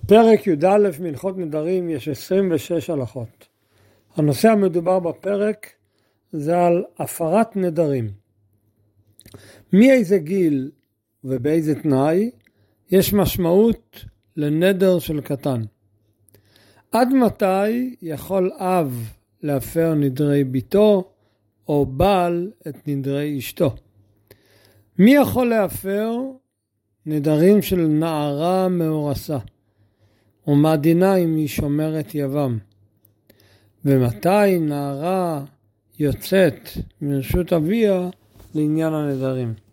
פרק י"א מהלכות נדרים יש 26 הלכות. הנושא המדובר בפרק זה על הפרת נדרים. מאיזה גיל ובאיזה תנאי יש משמעות לנדר של קטן. עד מתי יכול אב להפר נדרי ביתו או בעל את נדרי אשתו. מי יכול להפר נדרים של נערה מאורסה? ומה דינה אם היא שומרת יבם? ומתי נערה יוצאת מרשות אביה לעניין הנדרים?